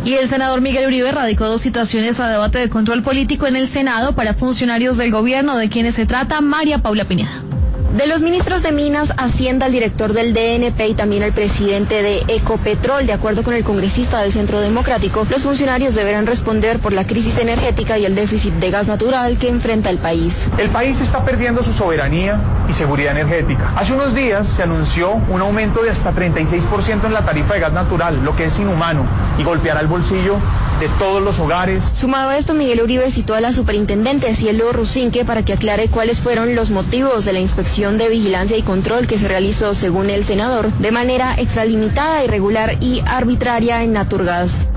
Y el senador Miguel Uribe radicó 2 citaciones a debate de control político en el Senado para funcionarios del gobierno. ¿De quienes se trata? María Paula Pineda. De los ministros de Minas, Hacienda, el director del DNP y también el presidente de Ecopetrol. De acuerdo con el congresista del Centro Democrático, los funcionarios deberán responder por la crisis energética y el déficit de gas natural que enfrenta el país. El país está perdiendo su soberanía y seguridad energética. Hace unos días se anunció un aumento de hasta 36% en la tarifa de gas natural, lo que es inhumano y golpeará el bolsillo de todos los hogares. Sumado a esto, Miguel Uribe citó a la superintendente Cielo Rusinque para que aclare cuáles fueron los motivos de la inspección de vigilancia y control que se realizó, según el senador, de manera extralimitada, irregular y arbitraria en Naturgas.